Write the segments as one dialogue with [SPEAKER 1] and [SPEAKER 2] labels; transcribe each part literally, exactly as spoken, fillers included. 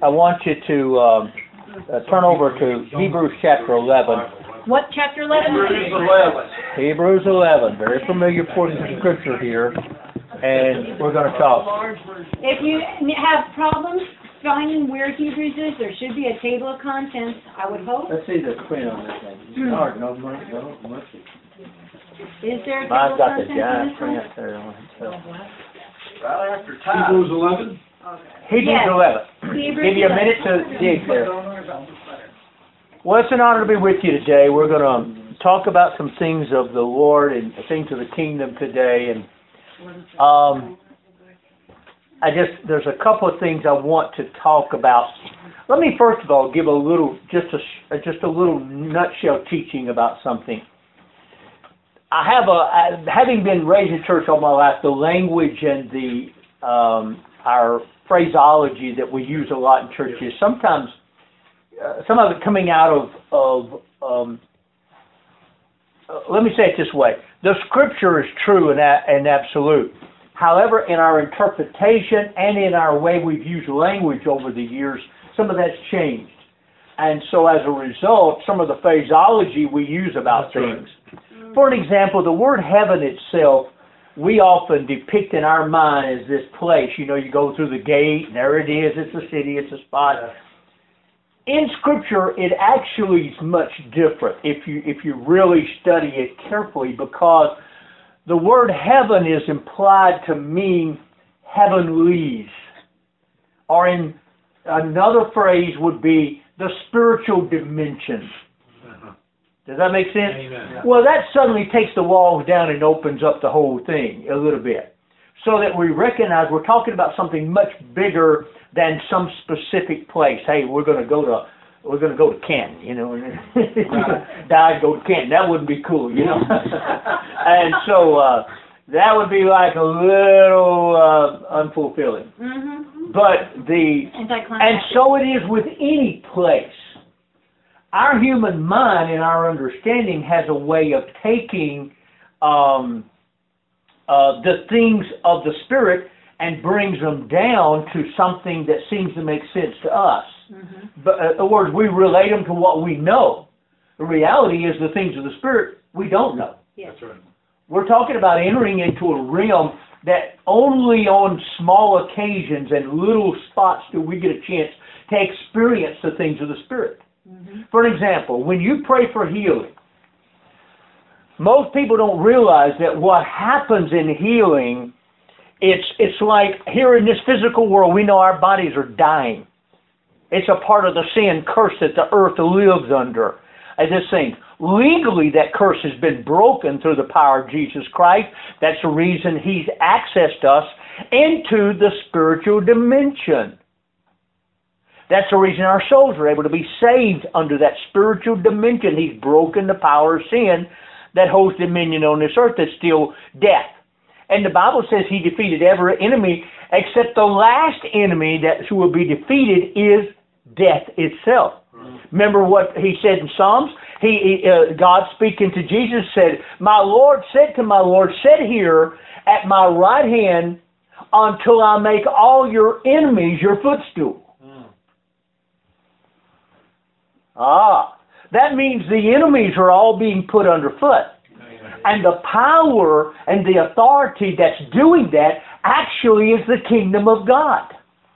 [SPEAKER 1] I want you to um, uh, turn over to Hebrews chapter eleven.
[SPEAKER 2] What chapter eleven?
[SPEAKER 3] Hebrews eleven.
[SPEAKER 1] Hebrews eleven, very familiar portion of Scripture here, and we're going to talk.
[SPEAKER 2] If you have problems finding where Hebrews is, there should be a table of contents, I would hope.
[SPEAKER 1] Let's see the print on this thing. All right, no mercy, no mercy.
[SPEAKER 2] Is there a table
[SPEAKER 1] Mine's
[SPEAKER 2] of
[SPEAKER 1] got the
[SPEAKER 2] contents in
[SPEAKER 1] giant
[SPEAKER 2] this one?
[SPEAKER 1] print there on it. So.
[SPEAKER 3] Right after time.
[SPEAKER 4] Hebrews eleven?
[SPEAKER 1] Hebrews
[SPEAKER 2] Yes.
[SPEAKER 1] eleven.
[SPEAKER 2] Hebrews
[SPEAKER 1] Give you a minute to dig there. Well, it's an honor to be with you today. We're going to talk about some things of the Lord and things of the kingdom today. And um, I just there's a couple of things I want to talk about. Let me first of all give a little, just a just a little nutshell teaching about something. I have a, having been raised in church all my life, the language and the um, our phraseology that we use a lot in churches, sometimes uh, some of it coming out of of um, uh, let me say it this way: the Scripture is true and, a, and absolute. However, in our interpretation and in our way we've used language over the years, some of that's changed, and so as a result, some of the phraseology we use about
[SPEAKER 4] That's
[SPEAKER 1] things. Right. For an example, the word heaven itself, we often depict in our mind as this place. You know, you go through the gate, and there it is, it's a city, it's a spot. In Scripture, it actually is much different if you if you really study it carefully, because the word heaven is implied to mean heavenlies. Or in another phrase would be the spiritual dimensions. Does that make sense?
[SPEAKER 4] Amen.
[SPEAKER 1] Well, that suddenly takes the walls down and opens up the whole thing a little bit, so that we recognize we're talking about something much bigger than some specific place. Hey, we're going to go to we're going to go to Canton, you know, and die go to Canton. That wouldn't be cool, you know. And so uh, that would be like a little uh, unfulfilling.
[SPEAKER 2] Mm-hmm.
[SPEAKER 1] But the and so it is with any place. Our human mind and our understanding has a way of taking um, uh, the things of the Spirit and brings them down to something that seems to make sense to us. Mm-hmm. But in other words, we relate them to what we know. The reality is the things of the Spirit we don't know.
[SPEAKER 2] Yes.
[SPEAKER 4] That's right.
[SPEAKER 1] We're talking about entering into a realm that only on small occasions and little spots do we get a chance to experience the things of the Spirit. Mm-hmm. For an example, when you pray for healing, most people don't realize that what happens in healing, it's it's like here in this physical world, we know our bodies are dying. It's a part of the sin curse that the earth lives under. As this thing, legally that curse has been broken through the power of Jesus Christ. That's the reason He's accessed us into the spiritual dimension. That's the reason our souls are able to be saved under that spiritual dimension. He's broken the power of sin that holds dominion on this earth, that's still death. And the Bible says He defeated every enemy, except the last enemy that will be defeated is death itself. Mm-hmm. Remember what He said in Psalms? He, he uh, God speaking to Jesus said, "My Lord said to my Lord, sit here at my right hand until I make all your enemies your footstool." Ah, that means the enemies are all being put underfoot. And the power and the authority that's doing that actually is the kingdom of God.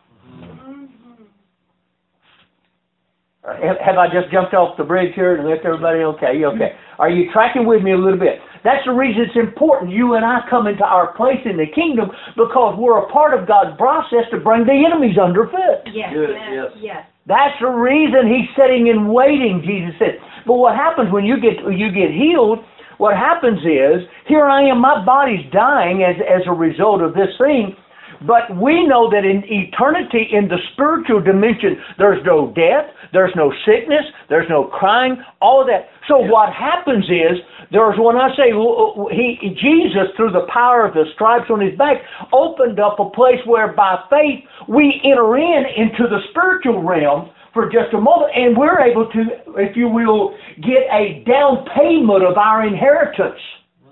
[SPEAKER 1] Have, have I just jumped off the bridge here and left everybody okay? Okay. Are you tracking with me a little bit? That's the reason it's important you and I come into our place in the kingdom, because we're a part of God's process to bring the enemies underfoot.
[SPEAKER 2] Yes,
[SPEAKER 3] Good,
[SPEAKER 2] yes,
[SPEAKER 3] yes.
[SPEAKER 2] yes.
[SPEAKER 1] That's the reason He's sitting and waiting, Jesus said. But what happens when you get you get healed, what happens is, here I am, my body's dying as, as a result of this thing, but we know that in eternity, in the spiritual dimension, there's no death, there's no sickness, there's no crying, all of that. So yeah. What happens is, there's when I say he, Jesus, through the power of the stripes on His back, opened up a place where by faith we enter in into the spiritual realm for just a moment, and we're able to, if you will, get a down payment of our inheritance.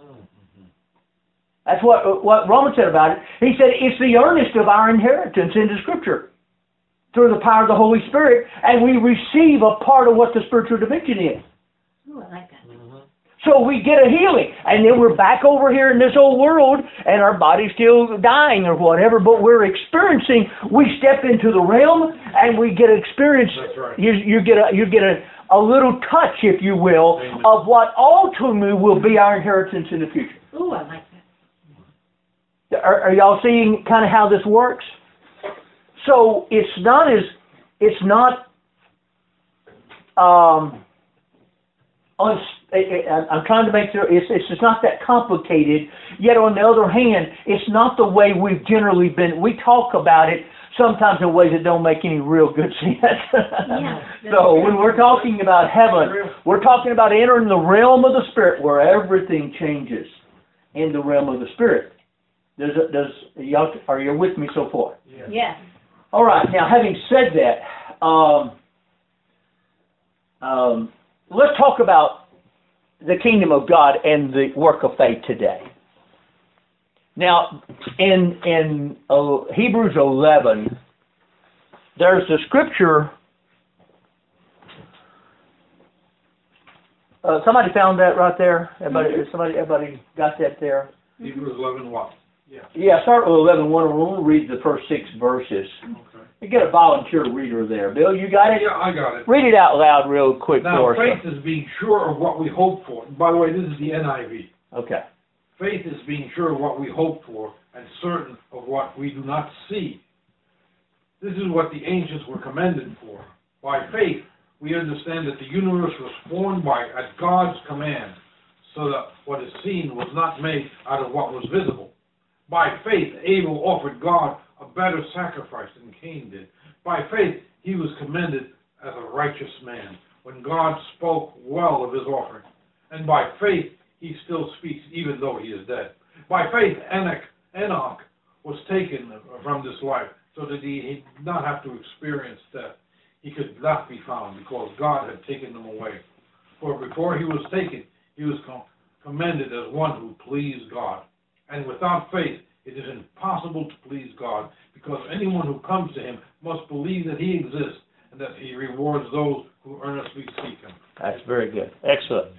[SPEAKER 1] That's what what Romans said about it. He said it's the earnest of our inheritance in the Scripture. through the power of the Holy Spirit, and we receive a part of what the spiritual dimension is.
[SPEAKER 2] Ooh, I like that.
[SPEAKER 1] So we get a healing, and then we're back over here in this old world, and our body's still dying or whatever, but we're experiencing, we step into the realm, and we get experience,
[SPEAKER 4] That's right.
[SPEAKER 1] you, you get, a, you get a, a little touch, if you will,
[SPEAKER 4] Amen.
[SPEAKER 1] of what ultimately will be our inheritance in the future.
[SPEAKER 2] Ooh, I like that.
[SPEAKER 1] Are, are y'all seeing kind of how this works? So it's not as, it's not, um, uns- I'm trying to make sure it's, it's just not that complicated. Yet on the other hand, it's not the way we've generally been. We talk about it sometimes in ways that don't make any real good sense.
[SPEAKER 2] Yeah,
[SPEAKER 1] So when we're talking about heaven, we're talking about entering the realm of the Spirit where everything changes in the realm of the Spirit. Does, does y'all, are you with me so far?
[SPEAKER 2] Yes.
[SPEAKER 1] All right. Now, having said that, um, um, let's talk about the kingdom of God and the work of faith today. Now, in in uh, Hebrews eleven, there's a scripture. Uh, somebody found that right there. Everybody,
[SPEAKER 2] Mm-hmm.
[SPEAKER 1] somebody, everybody got that there.
[SPEAKER 4] Hebrews eleven what? Yeah.
[SPEAKER 1] Yeah, start with eleven one. We'll read the first six verses.
[SPEAKER 4] Okay.
[SPEAKER 1] You get a volunteer reader there, Bill. You got it.
[SPEAKER 4] Yeah, I got it.
[SPEAKER 1] Read it out loud, real quick
[SPEAKER 4] Now,
[SPEAKER 1] for us.
[SPEAKER 4] faith is being sure of what we hope for. By the way, this is the N I V.
[SPEAKER 1] Okay.
[SPEAKER 4] Faith is being sure of what we hope for and certain of what we do not see. This is what the ancients were commended for. By faith, we understand that the universe was formed by at God's command, so that what is seen was not made out of what was visible. By faith, Abel offered God a better sacrifice than Cain did. By faith, he was commended as a righteous man when God spoke well of his offering. And by faith, he still speaks even though he is dead. By faith, Enoch, Enoch was taken from this life so that he did not have to experience death. He could not be found because God had taken him away. For before he was taken, he was com- commended as one who pleased God. And without faith, it is impossible to please God, because anyone who comes to him must believe that he exists and that he rewards those who earnestly seek him.
[SPEAKER 1] That's very good. Excellent.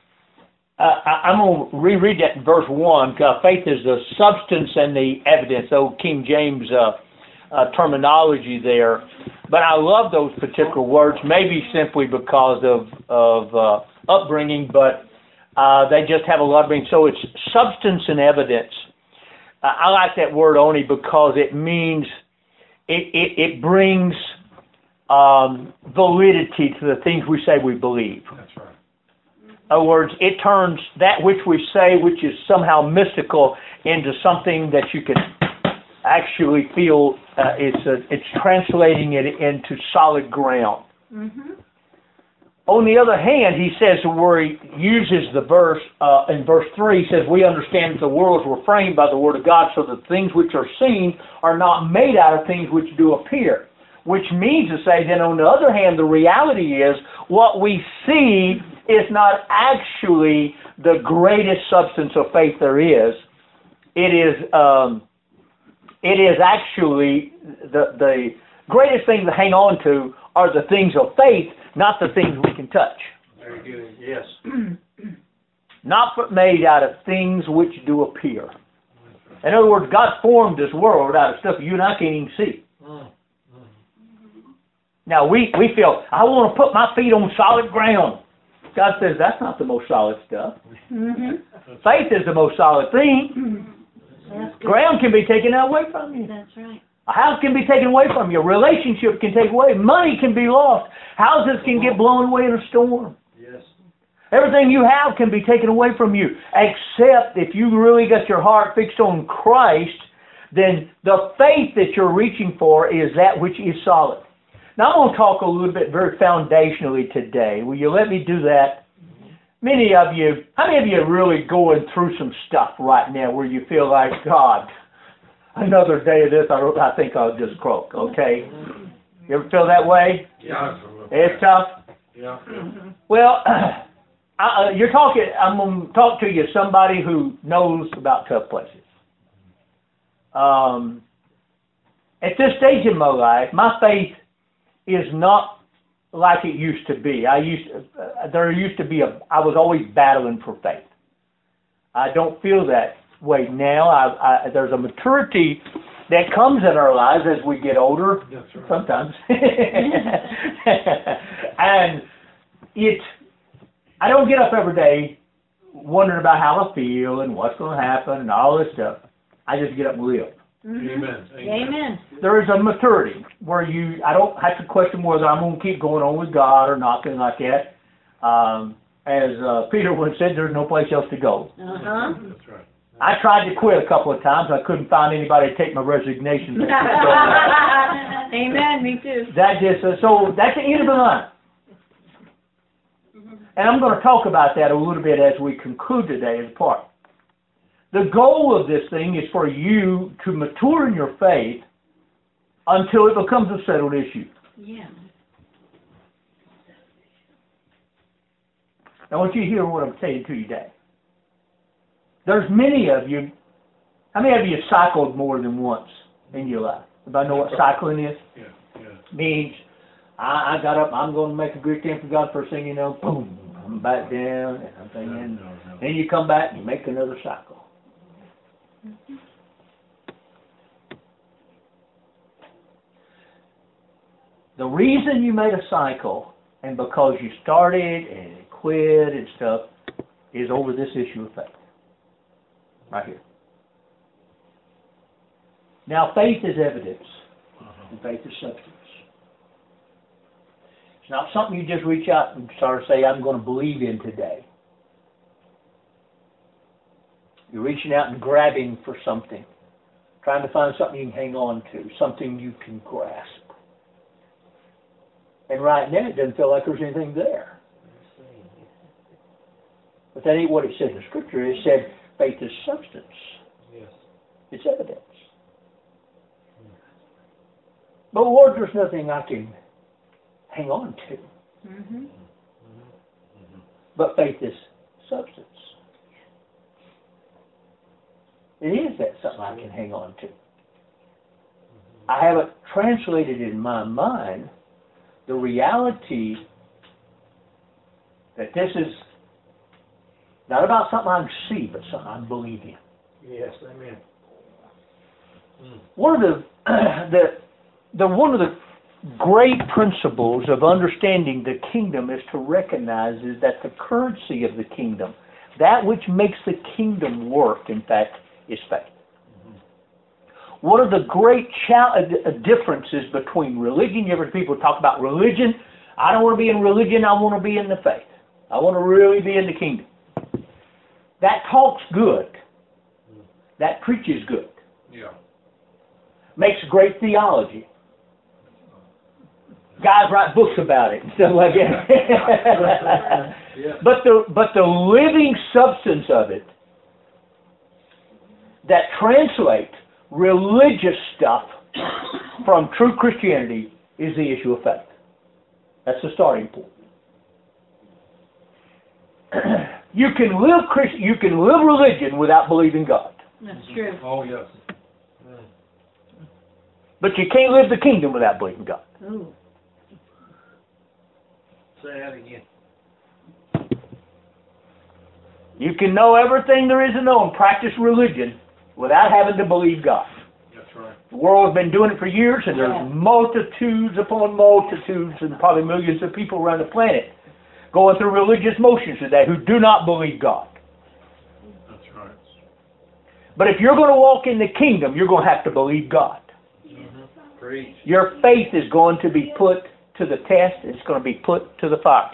[SPEAKER 1] Uh, I, I'm going to reread that in verse one, because faith is the substance and the evidence, old King James uh, uh, terminology there. But I love those particular words, maybe simply because of, of uh, upbringing, but uh, they just have a lot of meaning. So it's substance and evidence. Uh, I like that word only because it means, it, it, it brings um, validity to the things we say we believe.
[SPEAKER 4] That's right.
[SPEAKER 1] In other words, it turns that which we say, which is somehow mystical, into something that you can actually feel. Uh, it's a, it's translating it into solid ground.
[SPEAKER 2] Mm-hmm.
[SPEAKER 1] On the other hand, he says where he uses the verse uh, in verse three, he says, "We understand that the worlds were framed by the word of God, so that things which are seen are not made out of things which do appear." Which means to say, then on the other hand, the reality is what we see is not actually the greatest substance of faith there is. It is um, it is actually the the greatest thing to hang on to are the things of faith, not the things we can touch.
[SPEAKER 4] Very good. Yes.
[SPEAKER 1] Not made out of things which do appear. In other words, God formed this world out of stuff you and I can't even see. Now, we, we feel, I want to put my feet on solid ground. God says, that's not the most solid stuff.
[SPEAKER 2] Mm-hmm.
[SPEAKER 1] Faith is the most solid thing.
[SPEAKER 2] That's good.
[SPEAKER 1] Ground can be taken away from you.
[SPEAKER 2] That's right.
[SPEAKER 1] A house can be taken away from you. A relationship can take away. Money can be lost. Houses can get blown away in a storm.
[SPEAKER 4] Yes.
[SPEAKER 1] Everything you have can be taken away from you, except if you really got your heart fixed on Christ, then the faith that you're reaching for is that which is solid. Now, I'm going to talk a little bit very foundationally today. Will you let me do that? Many of you, how many of you are really going through some stuff right now where you feel like, God, another day of this, I, I think I'll just croak, okay? You ever feel that way?
[SPEAKER 4] Yeah.
[SPEAKER 1] It's tough?
[SPEAKER 4] Yeah.
[SPEAKER 1] Well, I, uh, you're talking, I'm going to talk to you, somebody who knows about tough places. Um, at this stage in my life, my faith is not like it used to be. I used to, uh, there used to be a, I was always battling for faith. I don't feel that way now. I, I, there's a maturity that comes in our lives as we get older,
[SPEAKER 4] That's right.
[SPEAKER 1] sometimes. And it, I don't get up every day wondering about how I feel and what's going to happen and all this stuff. I just get up and live.
[SPEAKER 2] Mm-hmm.
[SPEAKER 4] Amen. Amen.
[SPEAKER 2] Amen.
[SPEAKER 1] There is a maturity where you, I don't have to question whether I'm going to keep going on with God or not, things like that. Um, as uh, Peter once said, there's no place else to go.
[SPEAKER 2] Uh-huh.
[SPEAKER 4] That's right.
[SPEAKER 1] I tried to quit a couple of times. I couldn't find anybody to take my resignation.
[SPEAKER 2] Amen, me too.
[SPEAKER 1] That just, uh, so that's the end of the line. And I'm going to talk about that a little bit as we conclude today as part. The goal of this thing is for you to mature in your faith until it becomes a settled issue.
[SPEAKER 2] Yeah.
[SPEAKER 1] I want you to hear what I'm saying to you today. There's many of you, how many of you have cycled more than once in your life? Anybody know what cycling is?
[SPEAKER 4] Yeah, yeah.
[SPEAKER 1] Means I, I got up, I'm going to make a great time for God. First thing you know, boom, I'm back down, and I'm thinking,
[SPEAKER 4] No, no, no.
[SPEAKER 1] then you come back and you make another cycle. The reason you made a cycle, and because you started and quit and stuff, is over this issue of faith. Right here. Now, faith is evidence, and faith is substance. It's not something you just reach out and start to say, I'm going to believe in today. You're reaching out and grabbing for something, trying to find something you can hang on to, something you can grasp. And right now, it doesn't feel like there's anything there. But that ain't what it said in the Scripture. It said faith is substance.
[SPEAKER 4] Yes.
[SPEAKER 1] It's evidence. But Lord, there's nothing I can hang on to.
[SPEAKER 2] Mm-hmm.
[SPEAKER 1] But faith is substance. It is that something I can hang on to. I haven't translated in my mind the reality that this is not about something I can see, but something I believe in.
[SPEAKER 4] Yes, amen. Mm.
[SPEAKER 1] One of the, the, the one of the great principles of understanding the kingdom is to recognize is that the currency of the kingdom, that which makes the kingdom work, in fact, is faith. Mm-hmm. One of the great cha- differences between religion, you ever hear people talk about religion? I don't want to be in religion, I want to be in the faith. I want to really be in the kingdom. That talks good. That preaches good.
[SPEAKER 4] Yeah.
[SPEAKER 1] Makes great theology. Guys write books about it and stuff like that.
[SPEAKER 4] Yeah.
[SPEAKER 1] But the but the living substance of it that translates religious stuff from true Christianity is the issue of faith. That's the starting point. You can live Christ, you can live religion without believing God.
[SPEAKER 2] That's true.
[SPEAKER 4] Oh, yes.
[SPEAKER 1] But you can't live the kingdom without believing God.
[SPEAKER 2] Ooh.
[SPEAKER 4] Say that again.
[SPEAKER 1] You can know everything there is to know and practice religion without having to believe God.
[SPEAKER 4] That's right.
[SPEAKER 1] The world has been doing it for years, and there's
[SPEAKER 2] Yeah.
[SPEAKER 1] multitudes upon multitudes and probably millions of people around the planet going through religious motions today who do not believe God.
[SPEAKER 4] That's right.
[SPEAKER 1] But if you're going to walk in the kingdom, you're going to have to believe God.
[SPEAKER 4] Mm-hmm. Preach.
[SPEAKER 1] Your faith is going to be put to the test. It's going to be put to the fire.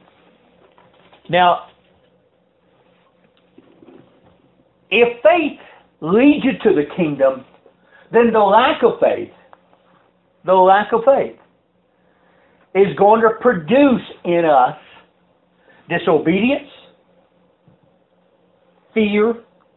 [SPEAKER 1] Now, if faith leads you to the kingdom, then the lack of faith, the lack of faith, is going to produce in us disobedience, fear,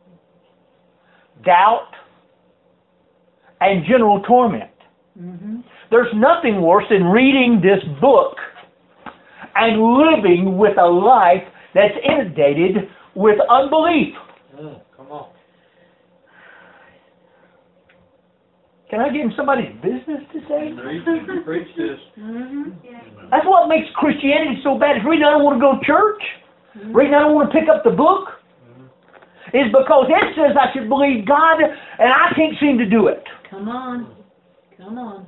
[SPEAKER 1] doubt, and general torment.
[SPEAKER 2] Mm-hmm.
[SPEAKER 1] There's nothing worse than reading this book and living with a life that's inundated with unbelief.
[SPEAKER 4] Mm, come on.
[SPEAKER 1] Can I get in somebody's business today?
[SPEAKER 3] Preach, preach this.
[SPEAKER 2] Mm-hmm.
[SPEAKER 1] That's what makes Christianity so bad. It's the reason I don't want to go to church. The reason I don't want to pick up the book is because it says I should believe God, and I can't seem to do it.
[SPEAKER 2] Come on. Come on.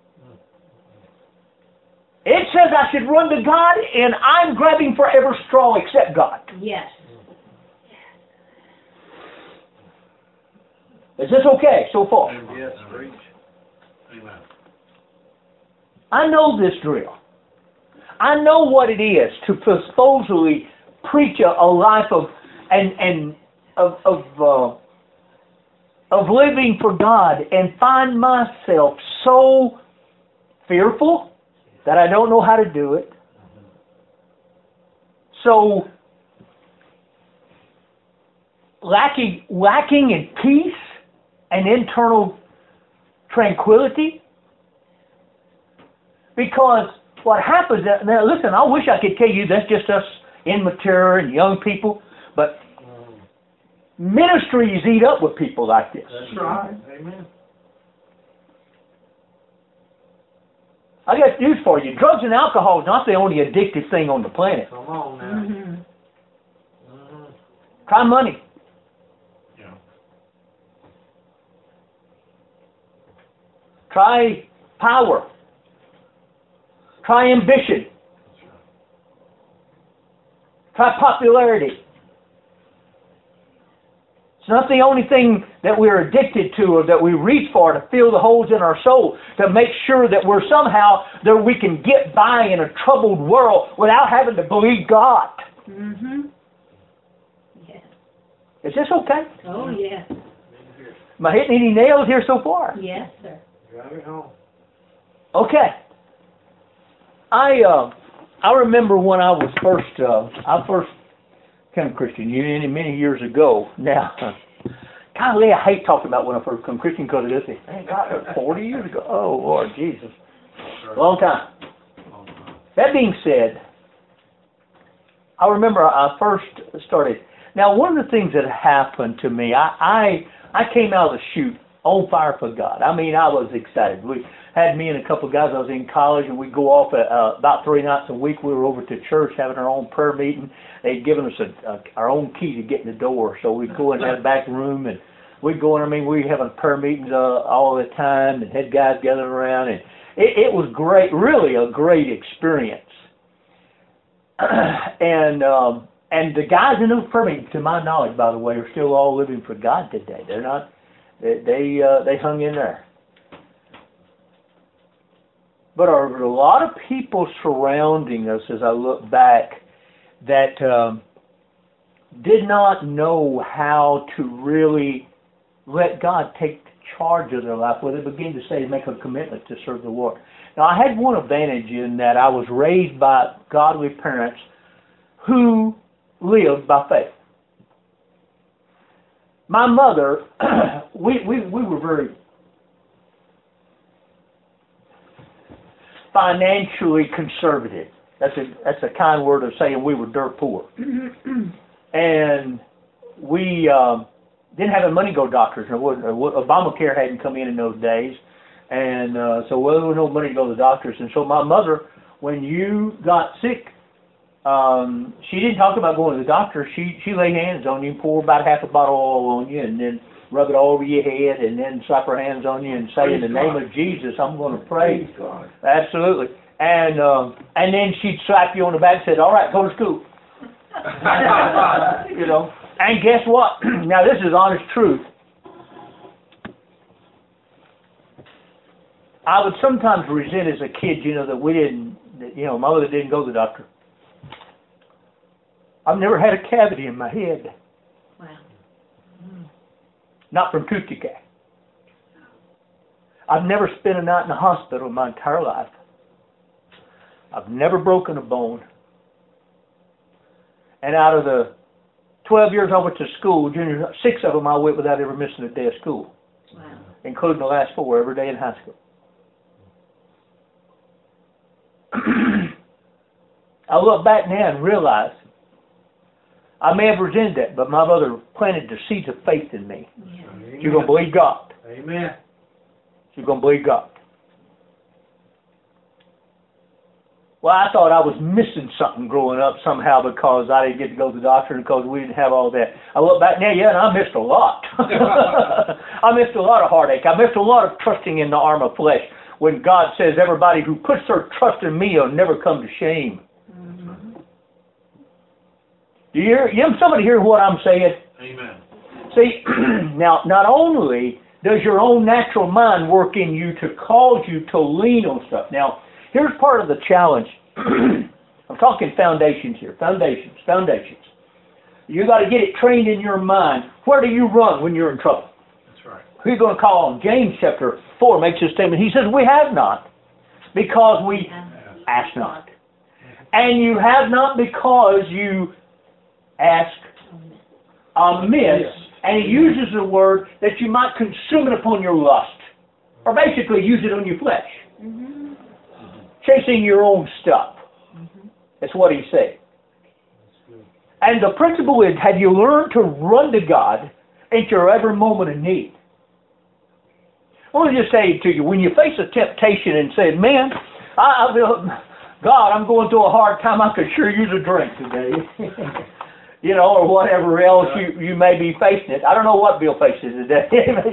[SPEAKER 1] It says I should run to God, and I'm grabbing for every straw except God.
[SPEAKER 2] Yes.
[SPEAKER 1] Is this okay so far?
[SPEAKER 3] Yes, preach.
[SPEAKER 4] Amen.
[SPEAKER 1] I know this drill. I know what it is to supposedly preach a, a life of and and of of uh, of living for God, and find myself so fearful that I don't know how to do it. So lacking lacking in peace and internal tranquility. Because what happens, now listen, I wish I could tell you that's just us immature and young people, but ministries eat up with people like this.
[SPEAKER 4] That's right. Amen.
[SPEAKER 1] I got news for you. Drugs and alcohol is not the only addictive thing on the planet.
[SPEAKER 4] Come on now.
[SPEAKER 2] Mm-hmm.
[SPEAKER 4] Mm-hmm.
[SPEAKER 1] Try money.
[SPEAKER 4] Yeah.
[SPEAKER 1] Try power. Try ambition. Try popularity. It's not the only thing that we're addicted to or that we reach for to fill the holes in our soul, to make sure that we're somehow, that we can get by in a troubled world without having to believe God.
[SPEAKER 2] Mm-hmm. Yes.
[SPEAKER 1] Is this okay?
[SPEAKER 2] Oh, yes.
[SPEAKER 1] Am I hitting any nails here so far?
[SPEAKER 2] Yes, sir.
[SPEAKER 4] Got it home.
[SPEAKER 1] Okay. I uh, I remember when I was first uh, I first came to Christian Union many years ago. Now, golly, I hate talking about when I first come to Christian because it is man, God, forty years ago. Oh Lord Jesus, long time. That being said, I remember I first started. Now, one of the things that happened to me, I I, I came out of the chute on fire for God. I mean, I was excited. We had me and a couple of guys. I was in college, and we'd go off at, uh, about three nights a week. We were over to church having our own prayer meeting. They'd given us a, a, our own key to get in the door, so we'd go in that back room, and we'd go in. I mean, we were having prayer meetings uh, all the time, and had guys gathering around, and it, it was great, really a great experience. and um, and the guys in those prayer meetings, to my knowledge, by the way, are still all living for God today. They're not. They they, uh, they hung in there. But there are a lot of people surrounding us, as I look back, that um, did not know how to really let God take charge of their life, where they begin to say, make a commitment to serve the Lord. Now, I had one advantage in that I was raised by godly parents who lived by faith. My mother, we, we, we were very financially conservative. That's a that's a kind word of saying we were dirt poor. And we um, didn't have the money to go to doctors. Obamacare hadn't come in in those days. And uh, so well, there was no money to go to the doctors. And so my mother, when you got sick, um, she didn't talk about going to the doctor. She she laid hands on you, pour about half a bottle of oil on you, and then rub it all over your head, and then slap her hands on you and say, Praise in the God. Name of Jesus, I'm going to pray.
[SPEAKER 4] Praise God.
[SPEAKER 1] Absolutely. And um, and then she'd slap you on the back and said, all right, go to school. You know. And guess what? Now, this is honest truth. I would sometimes resent as a kid, you know, that we didn't, that, you know, my mother didn't go to the doctor. I've never had a cavity in my head.
[SPEAKER 2] Wow. Mm.
[SPEAKER 1] Not from tooth decay. I've never spent a night in the hospital in my entire life. I've never broken a bone. And out of the twelve years I went to school, junior, six of them I went without ever missing a day of school.
[SPEAKER 2] Wow.
[SPEAKER 1] Including the last four, every day in high school. I look back now and realize I may have resented that, but my mother planted the seeds of faith in me.
[SPEAKER 2] Yeah.
[SPEAKER 1] You're going to believe God.
[SPEAKER 4] Amen.
[SPEAKER 1] You're going to believe God. Well, I thought I was missing something growing up somehow because I didn't get to go to the doctor and because we didn't have all that. I look back now, yeah, and I missed a lot. I missed a lot of heartache. I missed a lot of trusting in the arm of flesh when God says everybody who puts their trust in me will never come to shame. Mm-hmm. Do you hear? You have somebody hear what I'm saying?
[SPEAKER 4] Amen.
[SPEAKER 1] See, now, not only does your own natural mind work in you to cause you to lean on stuff. Now, here's part of the challenge. I'm talking foundations here. Foundations. Foundations. You got to get it trained in your mind. Where do you run when you're in trouble?
[SPEAKER 4] That's right.
[SPEAKER 1] Who are you going to call on? James chapter four makes this statement. He says, we have not because we ask not. And you have not because you ask amiss. And he uses the word that you might consume it upon your lust. Or basically use it on your flesh. Mm-hmm. Chasing your own stuff. Mm-hmm. That's what he's saying. And the principle is, have you learned to run to God at your every moment of need? I want to just say to you, when you face a temptation and say, man, I, I feel, God, I'm going through a hard time, I could sure use a drink today. You know, or whatever else you, you may be facing it. I don't know what Bill faces today.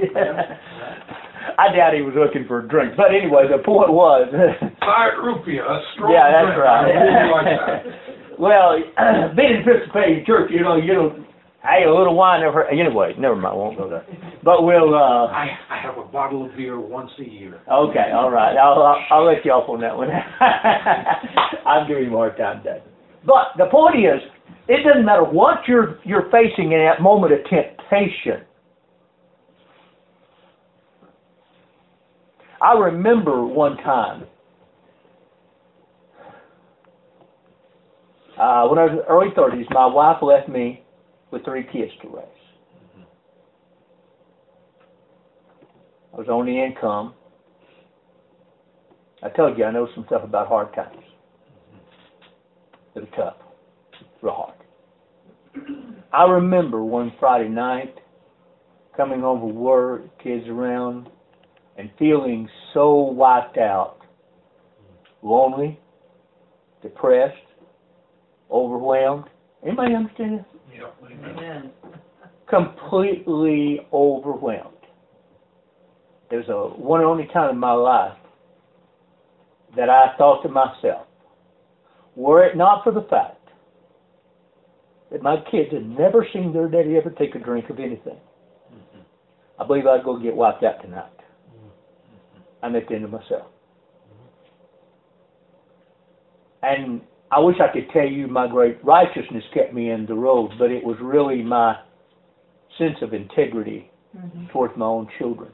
[SPEAKER 1] I doubt he was looking for a drink. But anyway, the point was...
[SPEAKER 4] Five rupiah, a strong
[SPEAKER 1] Yeah, that's
[SPEAKER 4] drink.
[SPEAKER 1] right.
[SPEAKER 4] Like that.
[SPEAKER 1] Well, being in Episcopalian church, you know, you don't... Hey, a little wine never... Anyway, never mind, I won't go there. But we'll... Uh,
[SPEAKER 4] I, I have a bottle of beer once a year.
[SPEAKER 1] Okay, all right. I'll, I'll, I'll let you off on that one. I'm giving you more time today. But the point is, it doesn't matter what you're you're facing in that moment of temptation. I remember one time, uh, when I was in the early thirties, my wife left me with three kids to raise. I was on the income. I told you I know some stuff about hard times. It was tough. Real hard. I remember one Friday night coming home from work, kids around, and feeling so wiped out, lonely, depressed, overwhelmed. Anybody understand this?
[SPEAKER 4] Yep.
[SPEAKER 2] Amen.
[SPEAKER 1] Completely overwhelmed. There's a one and only time in my life that I thought to myself, were it not for the fact that my kids had never seen their daddy ever take a drink of anything, mm-hmm. I believe I'd go get wiped out tonight. Mm-hmm. I'm at the end of myself. Mm-hmm. And I wish I could tell you my great righteousness kept me in the road, but it was really my sense of integrity mm-hmm. towards my own children.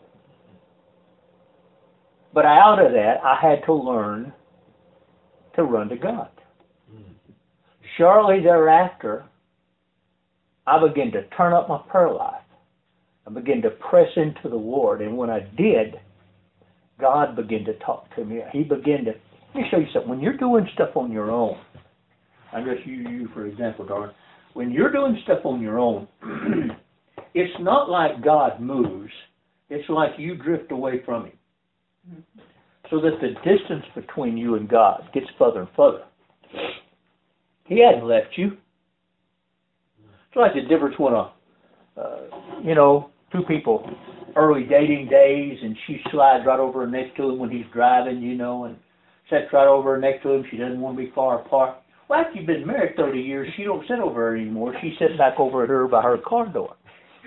[SPEAKER 1] But out of that, I had to learn to run to God. Mm-hmm. Shortly thereafter, I began to turn up my prayer life. I began to press into the Lord. And when I did, God began to talk to me. He began to, let me show you something. When you're doing stuff on your own, I just use you for example, darling. When you're doing stuff on your own, it's not like God moves. It's like you drift away from Him. So that the distance between you and God gets further and further. He hadn't left you. It's like the difference when a, uh, you know, two people, early dating days, and she slides right over next to him when he's driving, you know, and sits right over next to him. She doesn't want to be far apart. Well, after you've been married thirty years, she don't sit over her anymore. She sits back over at her by her car door.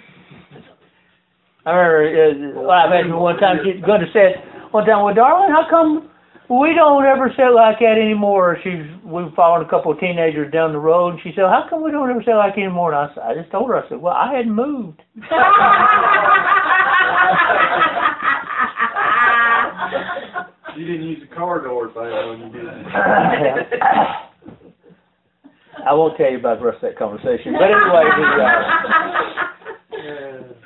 [SPEAKER 1] I remember, uh, I met her one time, she's going to say, one time, well, darling, how come we don't ever sit like that anymore? She's, we followed a couple of teenagers down the road, and she said, how come we don't ever sit like that anymore? And I, said, I just told her, I said, well, I hadn't moved.
[SPEAKER 3] You didn't use the car doors there when you did it.
[SPEAKER 1] I won't tell you about the rest of that conversation. But anyway, the, uh,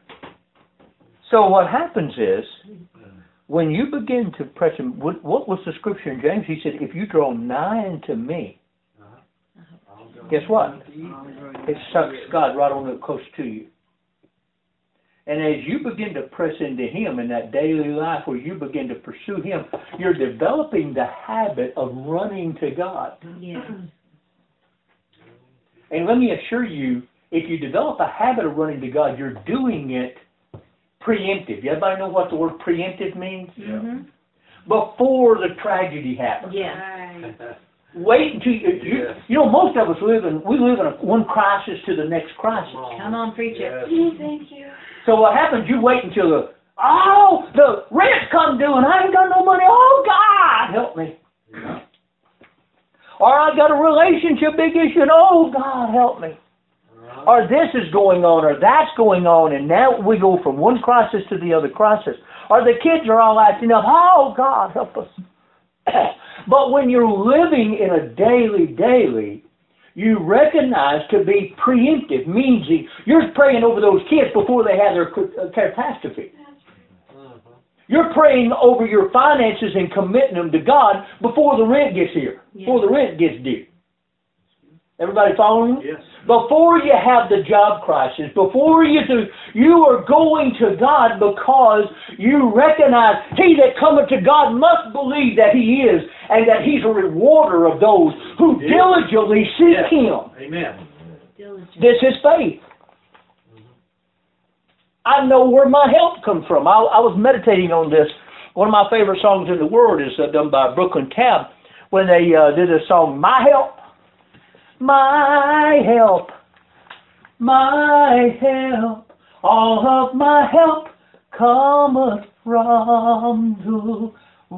[SPEAKER 1] so what happens is, when you begin to press him, what, what was the scripture in James? He said, if you draw nigh unto me, guess what? It sucks God right on up close to you. And as you begin to press into Him in that daily life where you begin to pursue Him, you're developing the habit of running to God.
[SPEAKER 2] Yeah.
[SPEAKER 1] And let me assure you, if you develop a habit of running to God, you're doing it preemptive. Everybody know what the word preemptive means?
[SPEAKER 2] Mm-hmm.
[SPEAKER 1] Before the tragedy happens.
[SPEAKER 2] Yeah.
[SPEAKER 1] Wait until you, you,
[SPEAKER 3] Yes.
[SPEAKER 1] you know, most of us live in, we live in a, one crisis to the next crisis.
[SPEAKER 2] Come on, preach it.
[SPEAKER 3] Yes.
[SPEAKER 2] Thank you.
[SPEAKER 1] So what happens, you wait until the, oh, the rent come due and I ain't got no money. Oh, God, help me.
[SPEAKER 3] Yeah.
[SPEAKER 1] Or I got a relationship big issue and oh, God, help me.
[SPEAKER 3] Uh-huh.
[SPEAKER 1] Or this is going on or that's going on and now we go from one crisis to the other crisis. Or the kids are all acting up. Oh, God, help us. But when you're living in a daily, daily, you recognize to be preemptive means you're praying over those kids before they have their catastrophe.
[SPEAKER 3] Mm-hmm.
[SPEAKER 1] You're praying over your finances and committing them to God before the rent gets here,
[SPEAKER 2] Yeah.
[SPEAKER 1] before the rent gets due. Everybody following me?
[SPEAKER 3] Yes.
[SPEAKER 1] Before you have the job crisis, before you do, you are going to God because you recognize he that cometh to God must believe that he is and that he's a rewarder of those who
[SPEAKER 3] Yes.
[SPEAKER 1] diligently seek
[SPEAKER 3] Yes.
[SPEAKER 1] him.
[SPEAKER 3] Amen.
[SPEAKER 2] Diligent.
[SPEAKER 1] This is faith. I know where my help comes from. I, I was meditating on this. One of my favorite songs in the world is uh, done by Brooklyn Tab when they uh, did a song, My Help. My help, my help, all of my help cometh from the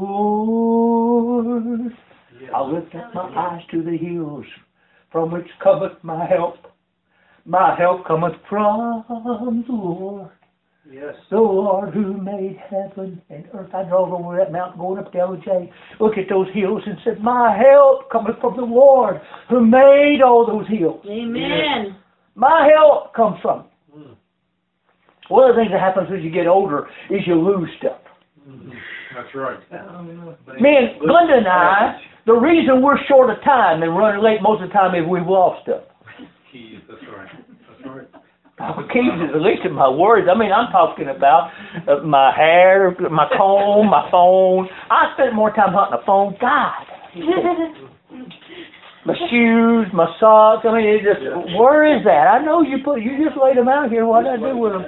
[SPEAKER 1] Lord.
[SPEAKER 3] Yes.
[SPEAKER 1] I lift up my eyes to the hills, from which cometh my help. My help cometh from the Lord.
[SPEAKER 3] Yes.
[SPEAKER 1] The Lord who made heaven and earth. I drove over that mountain going up to L J. Look at those hills and said, my help cometh from the Lord who made all those hills.
[SPEAKER 2] Amen.
[SPEAKER 1] My help comes from.
[SPEAKER 3] Mm.
[SPEAKER 1] One of the things that happens as you get older is you lose stuff.
[SPEAKER 3] Mm-hmm.
[SPEAKER 4] That's right.
[SPEAKER 1] Me and Glenda and I, the reason we're short of time and running late most of the time is we've lost stuff.
[SPEAKER 4] Keys, that's right. That's right.
[SPEAKER 1] Keys is the least of my worries. I mean, I'm talking about uh, my hair, my comb, my phone. I spent more time hunting a phone. God. My shoes, my socks. I mean, it just,
[SPEAKER 3] Yeah.
[SPEAKER 1] where is that? I know you put, you just laid them out here. What did I do with them?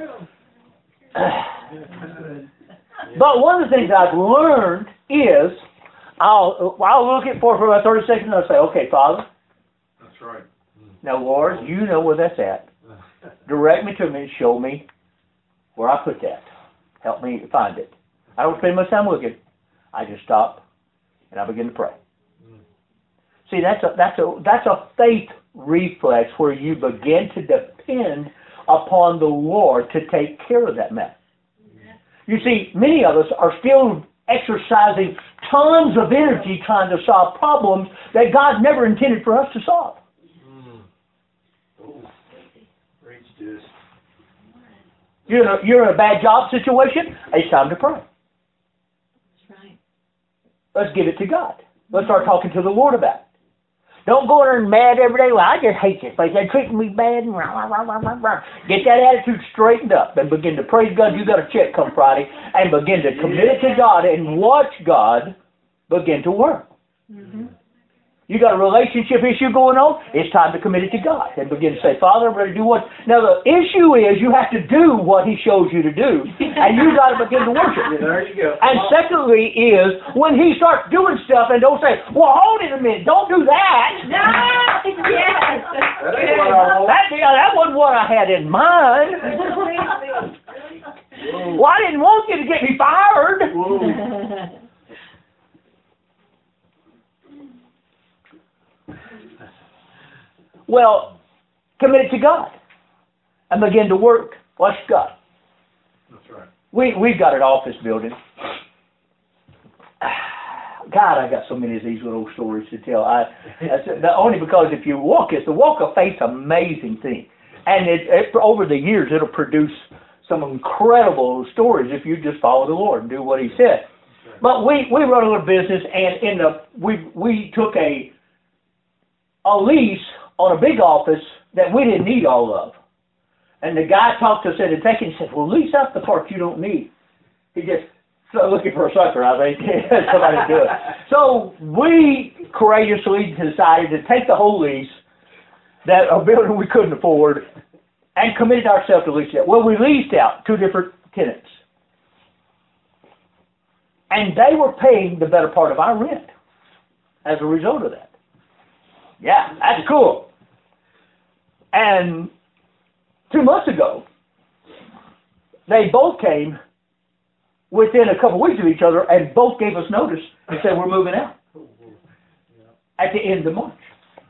[SPEAKER 1] But one of the things I've learned is I'll, I'll look at for, for about thirty seconds and I'll say, okay, Father.
[SPEAKER 4] That's right.
[SPEAKER 1] Now, Lord, you know where that's at. Direct me to me and show me where I put that. Help me find it. I don't spend much time looking. I just stop and I begin to pray.
[SPEAKER 4] Mm.
[SPEAKER 1] See, that's a that's a that's a faith reflex where you begin to depend upon the Lord to take care of that matter. You see, many of us are still exercising tons of energy trying to solve problems that God never intended for us to solve.
[SPEAKER 3] Mm. Oh. Preach this.
[SPEAKER 1] You're in, a, you're in a bad job situation, it's time to pray.
[SPEAKER 2] That's right.
[SPEAKER 1] Let's give it to God. Let's start talking to the Lord about it. Don't go in there and mad every day. Well, I just hate this place. They're treating me bad. And rah, rah, rah, rah, rah, rah. Get that attitude straightened up and begin to praise God. You got a check come Friday and begin to commit it to God and watch God begin to work.
[SPEAKER 2] Mm-hmm.
[SPEAKER 1] You got a relationship issue going on, it's time to commit it to God and begin to say, Father, I'm ready to do what? Now the issue is you have to do what He shows you to do, and you got to begin to worship.
[SPEAKER 3] There you go.
[SPEAKER 1] And secondly is when He starts doing stuff and don't say, well, hold it a minute, don't do that.
[SPEAKER 2] No! Yes!
[SPEAKER 3] That ain't what I want.
[SPEAKER 1] That, that wasn't what I had in mind.
[SPEAKER 3] Whoa.
[SPEAKER 1] Well, I didn't want you to get me fired.
[SPEAKER 3] Whoa.
[SPEAKER 1] Well, commit it to God and begin to work. Watch God.
[SPEAKER 4] That's right.
[SPEAKER 1] We, we've got an office building. God, I got so many of these little stories to tell. I, I said, only because if you walk it, the walk of faith's an amazing thing. And it, it, over the years, it'll produce some incredible stories if you just follow the Lord and do what He said. But we, we run a little business, and in the we we took a a lease on a big office that we didn't need all of. And the guy talked to us into taking, he said, well, lease out the part you don't need. He just started looking for a sucker, I think. Somebody to do it. So we courageously decided to take the whole lease, that a building we couldn't afford, and committed ourselves to lease it. Well, we leased out two different tenants. And they were paying the better part of our rent as a result of that. Yeah, that's cool. And two months ago, they both came within a couple of weeks of each other and both gave us notice and said we're moving out at the end of March.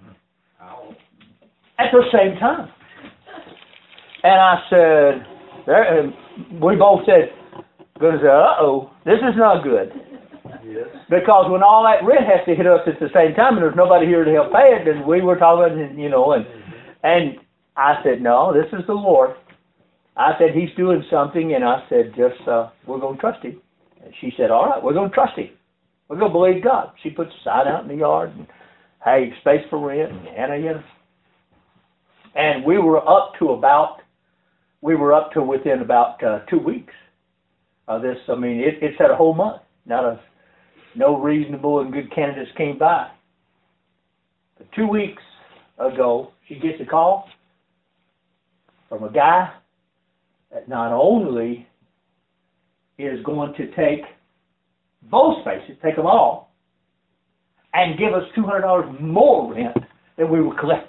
[SPEAKER 1] At the same time. And I said, there, and we both said, going to say, uh-oh, this is not good. Yes. Because when all that rent has to hit us at the same time and there's nobody here to help pay it, and we were talking, and, you know, and and I said, no, this is the Lord. I said, he's doing something, and I said, just, uh, we're going to trust him. And she said, all right, we're going to trust him. We're going to believe God. She put a sign out in the yard, and, hey, space for rent, and Anna, you know. And we were up to about, we were up to within about uh, two weeks of this. I mean, it, it's had a whole month. Not a, no reasonable and good candidates came by. But two weeks ago, she gets a call from a guy that not only is going to take both spaces, take them all, and give us two hundred dollars more rent than we were collecting.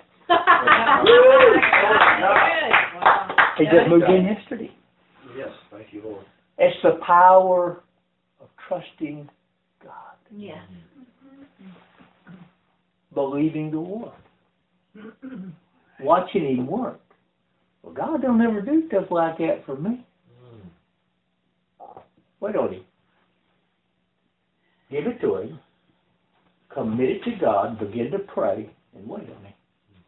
[SPEAKER 1] He just moved in yesterday.
[SPEAKER 3] Yes, thank you, Lord.
[SPEAKER 1] It's the power of trusting God.
[SPEAKER 2] Yeah.
[SPEAKER 1] Believing the Lord. Watching him work. Well, God don't ever do stuff like that for me. Wait on him. Give it to him. Commit it to God. Begin to pray. And wait on him.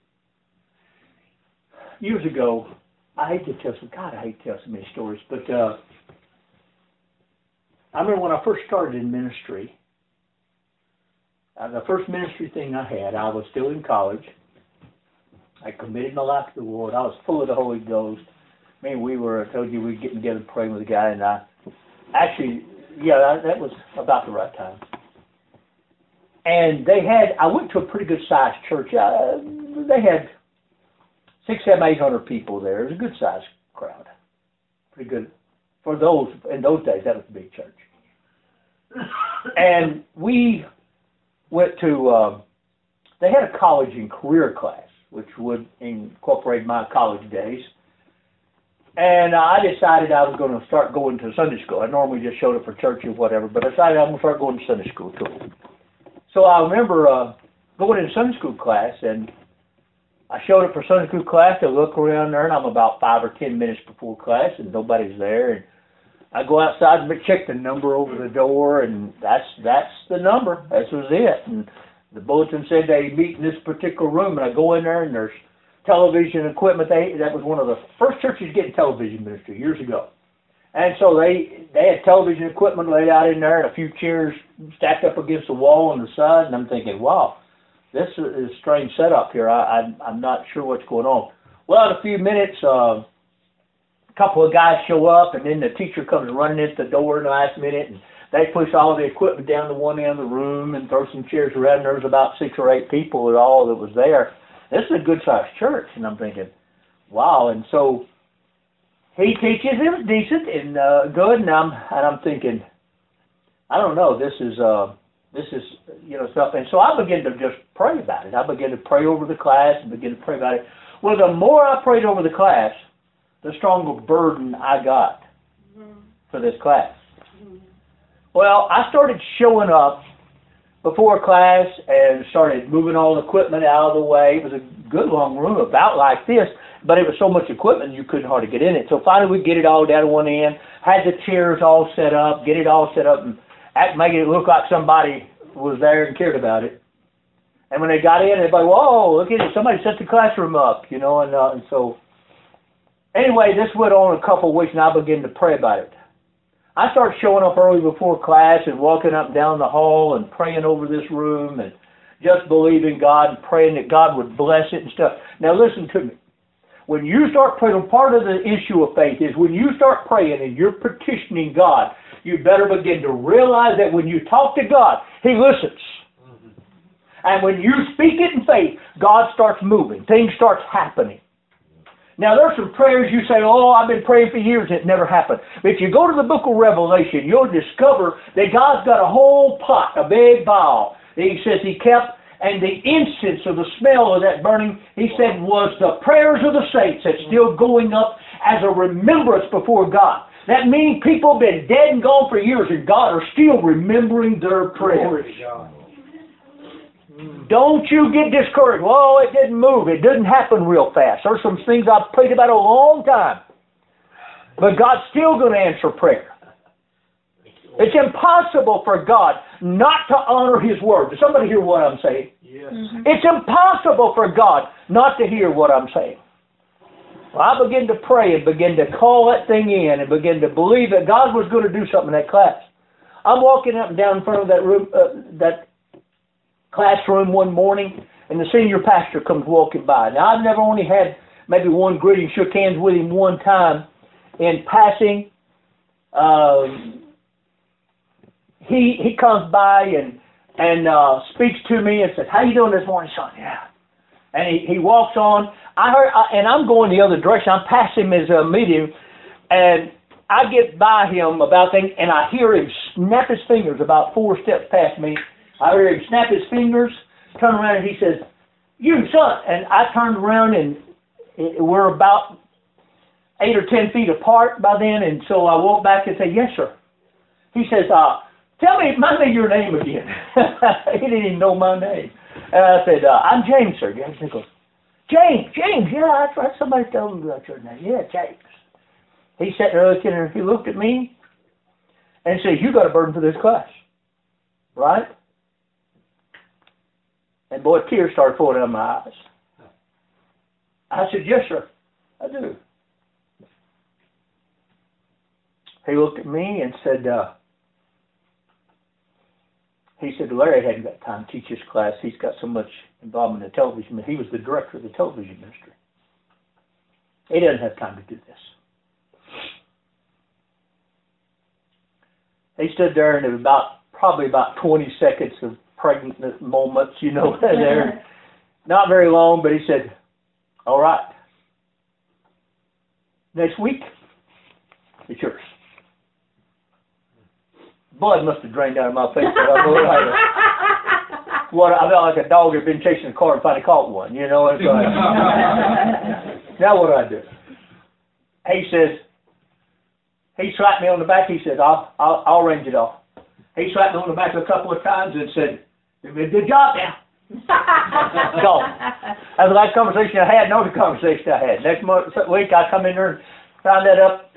[SPEAKER 1] Years ago, I hate to tell some, God, I hate to tell so many stories, but uh, I remember when I first started in ministry, uh, the first ministry thing I had, I was still in college. I committed my life to the Lord. I was full of the Holy Ghost. I mean, we were, I told you, we were getting together praying with a guy, and I, actually, yeah, that was about the right time. And they had, I went to a pretty good sized church. Uh, they had six, seven, eight hundred people there. It was a good sized crowd. Pretty good. For those, in those days, that was a big church. And we went to, uh, they had a college and career class, which would incorporate my college days. And I decided I was going to start going to Sunday school. I normally just showed up for church or whatever, but I decided I'm going to start going to Sunday school too. So I remember uh, going in Sunday school class, and I showed up for Sunday school class. I look around there, and I'm about five or ten minutes before class, and nobody's there. And I go outside and check the number over the door, and that's that's the number. That was it. And the bulletin said they meet in this particular room, and I go in there, and there's television equipment. They that was one of the first churches getting television ministry years ago. And so they they had television equipment laid out in there and a few chairs stacked up against the wall on the side. And I'm thinking, wow, this is a strange setup here. I, I'm, I'm not sure what's going on. Well, in a few minutes, uh, a couple of guys show up, and then the teacher comes running into the door in the last minute, and they push all the equipment down to one end of the room and throw some chairs around. There was about six or eight people at all that was there. This is a good-sized church, and I'm thinking, wow. And so he teaches, it was decent and uh, good, and I'm and I'm thinking, I don't know, this is uh, this is you know stuff. And so I began to just pray about it. I began to pray over the class and begin to pray about it. Well, the more I prayed over the class, the stronger burden I got mm-hmm. for this class. Mm-hmm. Well, I started showing up before class and started moving all the equipment out of the way. It was a good long room, about like this, but it was so much equipment you couldn't hardly get in it. So finally we get it all down to one end, had the chairs all set up, get it all set up, and act, making it look like somebody was there and cared about it. And when they got in, everybody, whoa, look at it, somebody set the classroom up, you know, and, uh, and so anyway, this went on a couple of weeks, and I began to pray about it. I started showing up early before class and walking up and down the hall and praying over this room and just believing God and praying that God would bless it and stuff. Now listen to me. When you start praying, part of the issue of faith is when you start praying and you're petitioning God, you better begin to realize that when you talk to God, He listens. Mm-hmm. And when you speak it in faith, God starts moving. Things start happening. Now, there's some prayers you say, oh, I've been praying for years, it never happened. But if you go to the book of Revelation, you'll discover that God's got a whole pot, a big bowl, that He says He kept, and the incense of the smell of that burning, He said, was the prayers of the saints that's still going up as a remembrance before God. That means people have been dead and gone for years, and God are still remembering their prayers. Don't you get discouraged. Well, it didn't move. It didn't happen real fast. There's some things I've prayed about a long time. But God's still going to answer prayer. It's impossible for God not to honor His word. Does somebody hear what I'm saying?
[SPEAKER 3] Yes.
[SPEAKER 2] Mm-hmm.
[SPEAKER 1] It's impossible for God not to hear what I'm saying. Well, I began to pray and begin to call that thing in and begin to believe that God was going to do something in that class. I'm walking up and down in front of that room, uh, that classroom one morning, and the senior pastor comes walking by. Now, I've never only had maybe one greeting, shook hands with him one time in passing. Um, he he comes by and and uh, speaks to me and says, "How you doing this morning, son?" Yeah. And he, he walks on. I heard, I, and I'm going the other direction. I'm passing his uh, meeting, and I get by him about things, and I hear him snap his fingers about four steps past me. I hear him snap his fingers, turn around, and he says, "You, son." And I turned around, and it, we're about eight or ten feet apart by then, and so I walked back and said, "Yes, sir." He says, uh, "Tell me, mind me your name again." He didn't even know my name. And I said, uh, "I'm James, sir." James he goes, James, James, yeah, that's right. Somebody told me about your name. Yeah, James. He sat there looking, and he looked at me and said, "You got a burden for this class, right?" And boy, tears started falling out of my eyes. I said, "Yes, sir, I do." He looked at me and said, uh, he said, "Larry hadn't got time to teach this class. He's got so much involvement in the television." He was the director of the television ministry. He doesn't have time to do this. He stood there, and it was about probably about twenty seconds of pregnant moments, you know, there. Not very long, but he said, "All right. Next week, it's yours." Blood must have drained out of my face. But I know I, what, I felt like a dog had been chasing a car and finally caught one, you know. It's like, now what do I do? He says, he slapped me on the back. He said, I'll, I'll, I'll range it off. He slapped me on the back a couple of times and said, "Good job now." So, that was the last conversation I had, no other conversation I had. Next month, week, I come in there and found that up.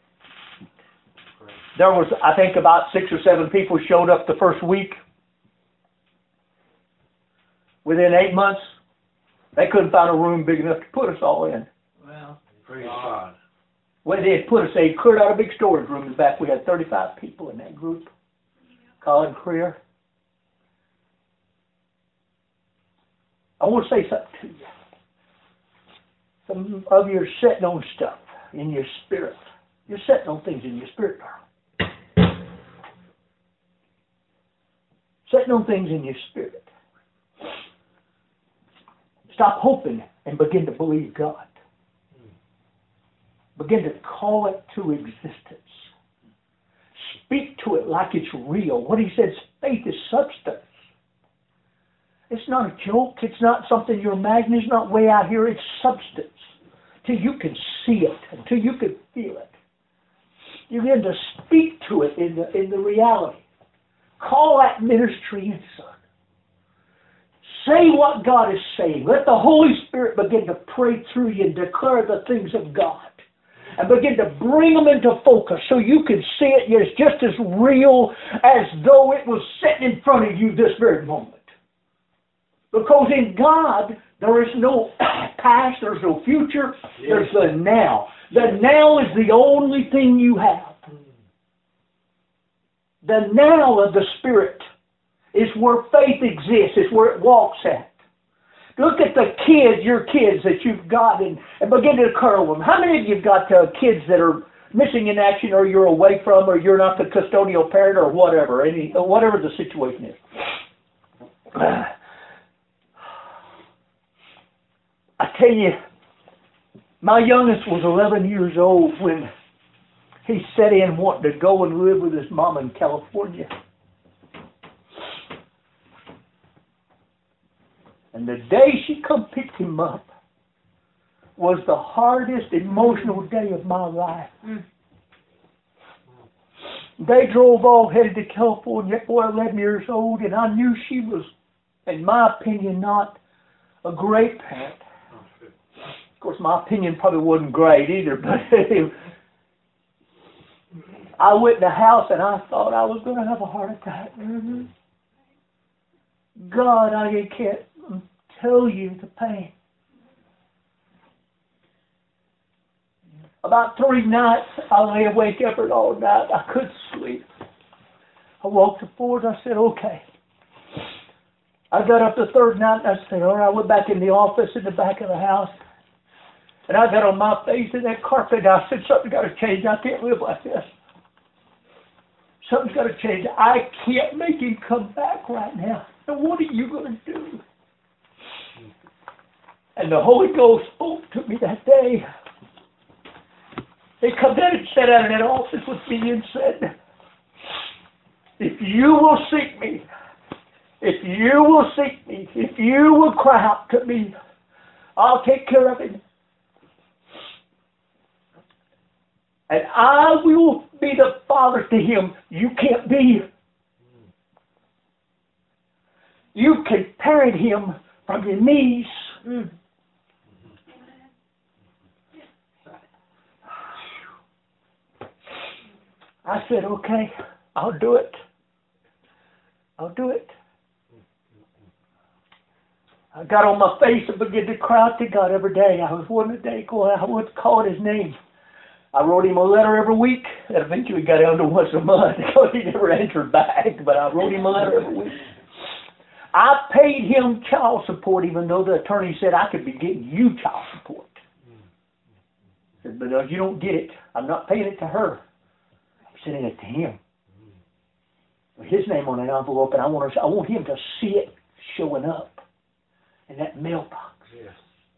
[SPEAKER 1] There was, I think, about six or seven people showed up the first week. Within eight months, they couldn't find a room big enough to put us all in.
[SPEAKER 3] Well, praise God.
[SPEAKER 1] When they had put us, they cleared out a big storage room in the back. We had thirty-five people in that group. Colin Creer. I want to say something to you. Some of you are sitting on stuff in your spirit. You're sitting on things in your spirit, darling. Sitting on things in your spirit. Stop hoping and begin to believe God. Begin to call it to existence. Speak to it like it's real. What he says, faith is substance. It's not a joke. It's not something you're imagining. It's not way out here. It's substance. Till you can see it. Until you can feel it. You begin to speak to it in the, in the reality. Call that ministry in, son. Say what God is saying. Let the Holy Spirit begin to pray through you and declare the things of God. And begin to bring them into focus so you can see it. It's just as real as though it was sitting in front of you this very moment. Because in God, there is no past, there's no future, there's the now. The now is the only thing you have. The now of the Spirit is where faith exists. It's where it walks at. Look at the kids, your kids that you've got, and, and begin to curl them. How many of you have got uh, kids that are missing in action, or you're away from, or you're not the custodial parent, or whatever, any whatever the situation is? I tell you, my youngest was eleven years old when he set in wanting to go and live with his mom in California. And the day she come picked him up was the hardest emotional day of my life. Mm. They drove all headed to California, boy, eleven years old, and I knew she was, in my opinion, not a great parent. Of course, my opinion probably wasn't great either, but I went in the house and I thought I was going to have a heart attack. Mm-hmm. God, I can't tell you the pain. About three nights, I lay awake every all night. I couldn't sleep. I walked forward. I said, okay. I got up the third night and I said, all right. I went back in the office in the back of the house. And I got on my face in that carpet. And I said, something's got to change. I can't live like this. Something's got to change. I can't make him come back right now. And what are you going to do? And the Holy Ghost spoke to me that day. They come down and sat out in that office with me and said, if you will seek me, if you will seek me, if you will cry out to me, I'll take care of him. And I will be the father to him. You can't be. You can parent him from your knees. Mm. I said, okay, I'll do it. I'll do it. I got on my face and began to cry out to God every day. I was one a day going, I would call his name. I wrote him a letter every week. That eventually got down to once a month because he never answered back. But I wrote him a letter every week. I paid him child support, even though the attorney said I could be getting you child support. I said, but uh, you don't get it. I'm not paying it to her. I'm sending it to him. With his name on an envelope, and I want to, I want him to see it showing up in that mailbox. Yes.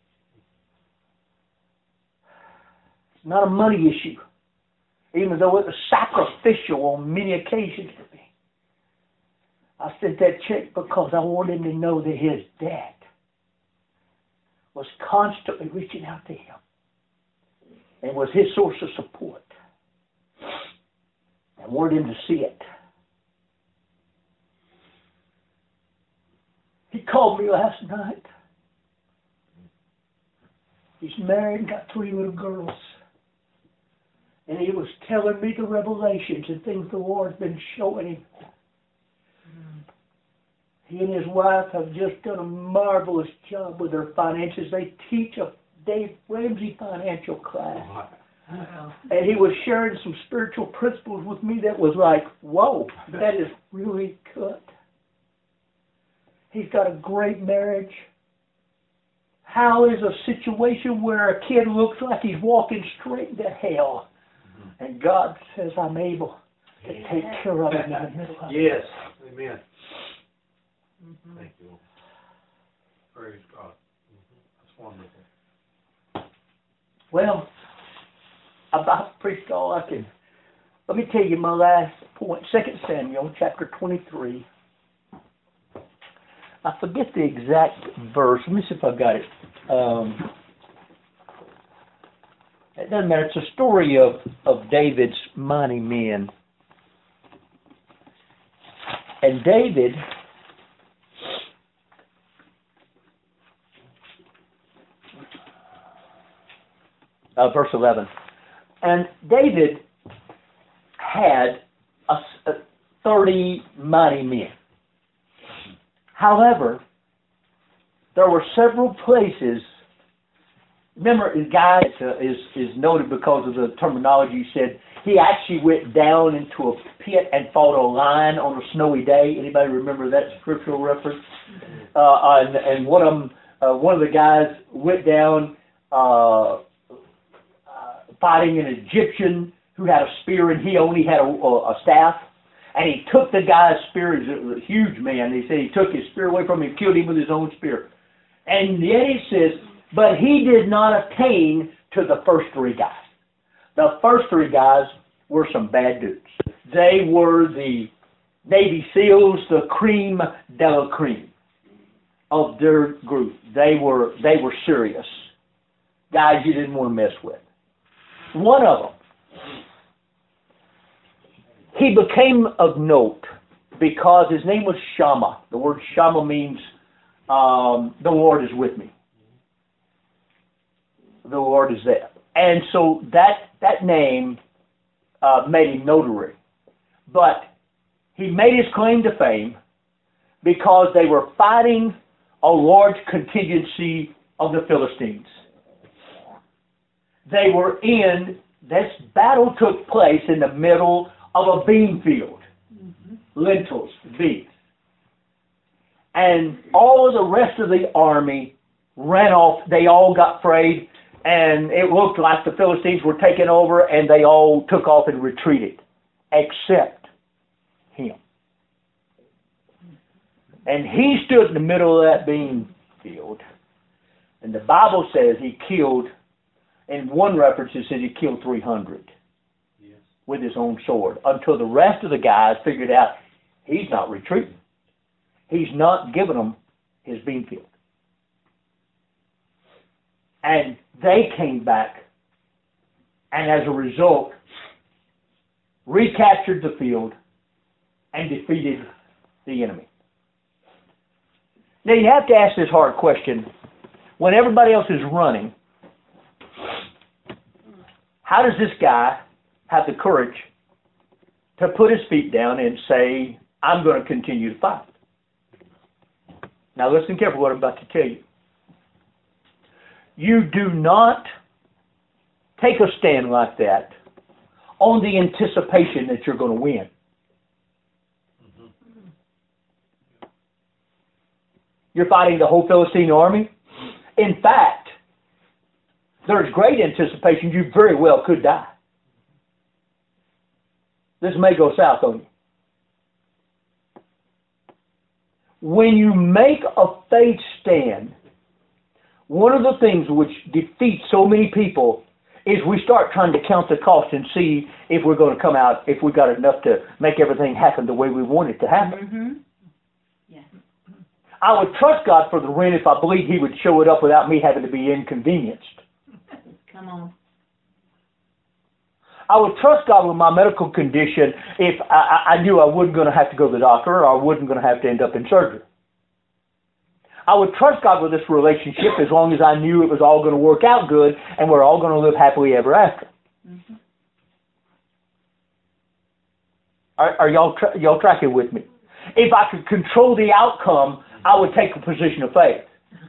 [SPEAKER 1] It's not a money issue, even though it was sacrificial on many occasions for me. I sent that check because I wanted him to know that his dad was constantly reaching out to him and was his source of support. I wanted him to see it. He called me last night. He's married and got three little girls. And he was telling me the revelations and things the Lord's been showing him. He and his wife have just done a marvelous job with their finances. They teach a Dave Ramsey financial class. Wow. And he was sharing some spiritual principles with me that was like, whoa, that is really good. He's got a great marriage. How is a situation where a kid looks like he's walking straight into hell? Mm-hmm. And God says, I'm able to take care of him in the middle of it.
[SPEAKER 4] Yes. Amen. Mm-hmm. Thank you. Praise God. Mm-hmm. That's wonderful.
[SPEAKER 1] Well, about preached all I can. Let me tell you my last point. Second Samuel chapter twenty-three. I forget the exact verse. Let me see if I got it. Um, it doesn't matter. It's a story of, of David's mighty men. And David uh, verse eleven. And David had a, a thirty mighty men. However, there were several places. Remember, the guy uh, is is noted because of the terminology. He said he actually went down into a pit and fought a lion on a snowy day. Anybody remember that scriptural reference? Uh, and, and one of them uh, one of the guys went down uh, uh, fighting an Egyptian who had a spear, and he only had a, a, a staff. And he took the guy's spear. He was a huge man. They say he took his spear away from him and killed him with his own spear. And yet it says, but he did not attain to the first three guys. The first three guys were some bad dudes. They were the Navy SEALs, the cream de la cream of their group. They were they were serious guys you didn't want to mess with. One of them, he became of note because his name was Shammah. The word Shammah means um, the Lord is with me. The Lord is there. And so that that name uh, made him notary. But he made his claim to fame because they were fighting a large contingency of the Philistines. They were in, this battle took place in the middle of a bean field. Mm-hmm. Lentils, beans. And all of the rest of the army ran off. They all got afraid, and it looked like the Philistines were taking over, and they all took off and retreated, except him. And he stood in the middle of that bean field, and the Bible says he killed, in one reference it says he killed three hundred yes. with his own sword, until the rest of the guys figured out he's not retreating. He's not giving them his bean field. And they came back, and as a result, recaptured the field and defeated the enemy. Now you have to ask this hard question. When everybody else is running, how does this guy have the courage to put his feet down and say, I'm going to continue to fight? Now listen carefully what I'm about to tell you. You do not take a stand like that on the anticipation that you're going to win. You're fighting the whole Philistine army. In fact, there's great anticipation you very well could die. This may go south on you. When you make a faith stand, one of the things which defeats so many people is we start trying to count the cost and see if we're going to come out, if we got enough to make everything happen the way we want it to happen.
[SPEAKER 2] Mm-hmm. Yeah.
[SPEAKER 1] I would trust God for the rent if I believed He would show it up without me having to be inconvenienced.
[SPEAKER 2] Come on.
[SPEAKER 1] I would trust God with my medical condition if I, I knew I wasn't going to have to go to the doctor or I wasn't going to have to end up in surgery. I would trust God with this relationship as long as I knew it was all going to work out good and we're all going to live happily ever after. Mm-hmm. Are, are y'all tra- y'all tracking with me? If I could control the outcome, I would take a position of faith.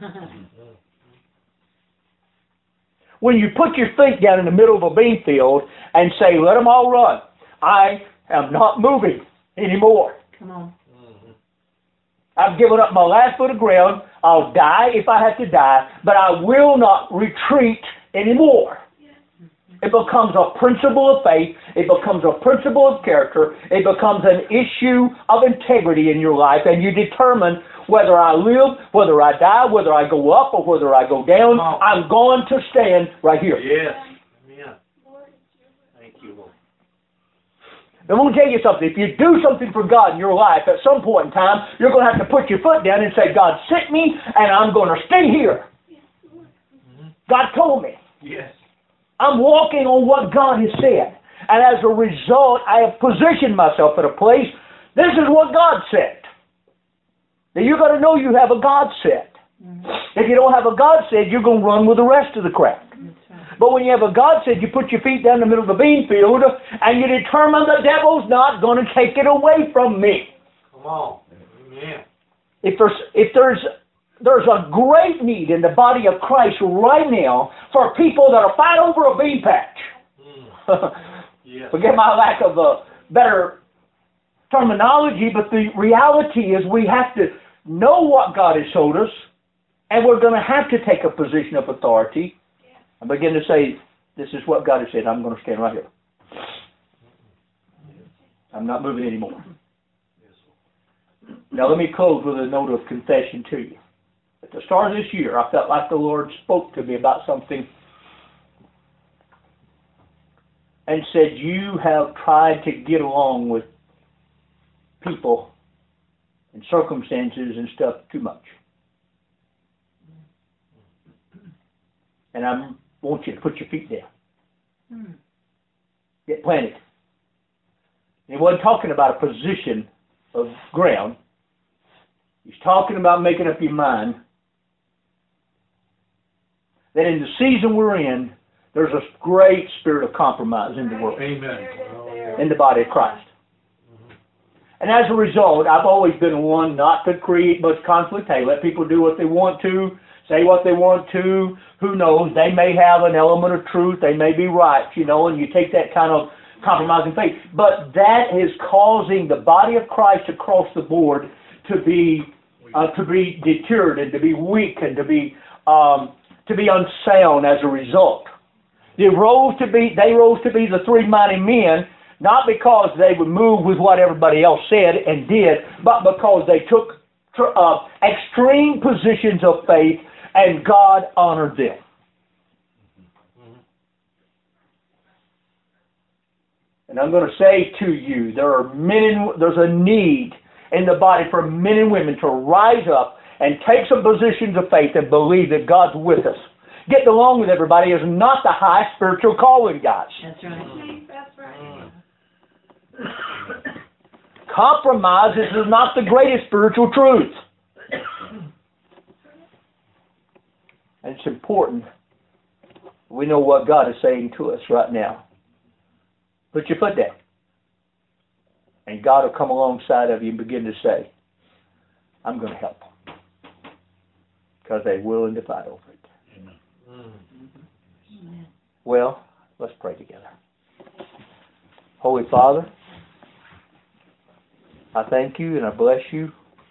[SPEAKER 1] When you put your feet down in the middle of a bean field and say, let them all run, I am not moving anymore.
[SPEAKER 2] Come on.
[SPEAKER 1] I've given up my last foot of ground. I'll die if I have to die, but I will not retreat anymore. It becomes a principle of faith. It becomes a principle of character. It becomes an issue of integrity in your life, and you determine whether I live, whether I die, whether I go up or whether I go down. Oh. I'm going to stand right here.
[SPEAKER 3] Yes. Yeah. Thank you, Lord.
[SPEAKER 1] I'm going to tell you something. If you do something for God in your life, at some point in time, you're going to have to put your foot down and say, God sent me, and I'm going to stay here. Mm-hmm. God told me.
[SPEAKER 3] Yes.
[SPEAKER 1] I'm walking on what God has said. And as a result, I have positioned myself at a place. This is what God said. Now, you've got to know you have a God said. Mm-hmm. If you don't have a God said, you're going to run with the rest of the crowd. Right. But when you have a God said, you put your feet down in the middle of the bean field and you determine the devil's not going to take it away from me.
[SPEAKER 3] Come on. Amen.
[SPEAKER 1] If there's, if there's, there's a great need in the body of Christ right now for people that are fighting over a bean patch. Mm. Yes. Forget my lack of a better terminology, but the reality is we have to know what God has told us And we're going to have to take a position of authority and begin to say, this is what God has said. I'm going to stand right here. I'm not moving anymore. Now let me close with a note of confession to you. At the start of this year, I felt like the Lord spoke to me about something and said, you have tried to get along with people and circumstances and stuff too much. And I want you to put your feet down. Hmm. Get planted. He wasn't talking about a position of ground. He's talking about making up your mind that in the season we're in, there's a great spirit of compromise in the world.
[SPEAKER 4] Amen.
[SPEAKER 1] In the body of Christ. And as a result, I've always been one not to create much conflict. Hey, let people do what they want to, say what they want to. Who knows? They may have an element of truth. They may be right, you know, and you take that kind of compromising faith. But that is causing the body of Christ across the board to be uh, to be deterred and to be weak and to be um, to be unsound as a result. They rose to be they rose to be the three mighty men, not because they would move with what everybody else said and did, but because they took uh, extreme positions of faith and God honored them. And I'm going to say to you, there are men and, there's a need in the body for men and women to rise up and take some positions of faith and believe that God's with us. Getting along with everybody is not the high spiritual calling, guys.
[SPEAKER 2] That's right. That's right.
[SPEAKER 1] Compromise is not the greatest spiritual truth. And it's important we know what God is saying to us right now. Put your foot down. And God will come alongside of you and begin to say, I'm going to help them. Because they're willing to fight over it. Amen. Well, let's pray together. Holy Father, I thank you and I bless you.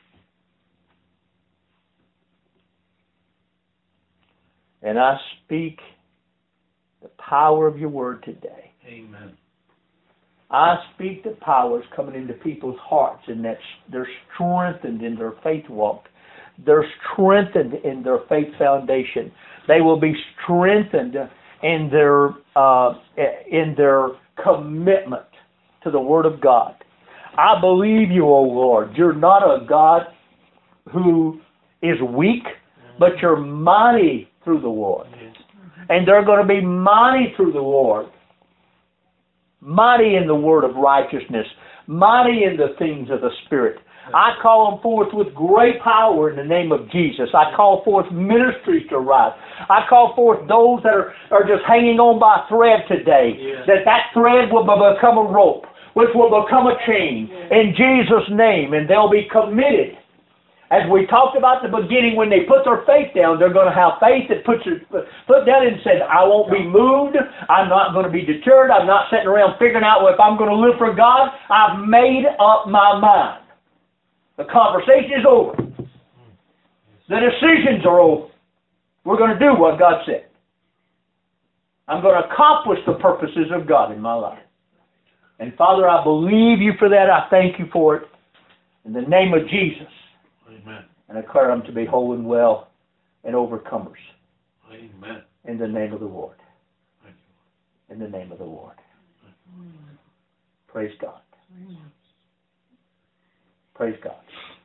[SPEAKER 1] And I speak the power of your word today.
[SPEAKER 4] Amen.
[SPEAKER 1] I speak the powers coming into people's hearts and that they're strengthened in their faith walk. They're strengthened in their faith foundation. They will be strengthened in their uh, in their commitment to the Word of God. I believe you, O Lord. You're not a God who is weak, but you're mighty through the Lord. And they're going to be mighty through the Lord. Mighty in the word of righteousness. Mighty in the things of the Spirit. I call them forth with great power in the name of Jesus. I call forth ministries to rise. I call forth those that are, are just hanging on by a thread today. Yeah. That that thread will become a rope, which will become a chain in Jesus' name. And they'll be committed. As we talked about at the beginning, when they put their faith down, they're going to have faith that puts their foot down and says, I won't be moved. I'm not going to be deterred. I'm not sitting around figuring out well, if I'm going to live for God. I've made up my mind. The conversation is over. The decisions are over. We're going to do what God said. I'm going to accomplish the purposes of God in my life. And Father, I believe you for that. I thank you for it. In the name of Jesus.
[SPEAKER 4] Amen.
[SPEAKER 1] And declare them to be whole and well and overcomers.
[SPEAKER 4] Amen.
[SPEAKER 1] In the name of the Lord.
[SPEAKER 4] Thank you.
[SPEAKER 1] In the name of the Lord. Praise God. Praise God.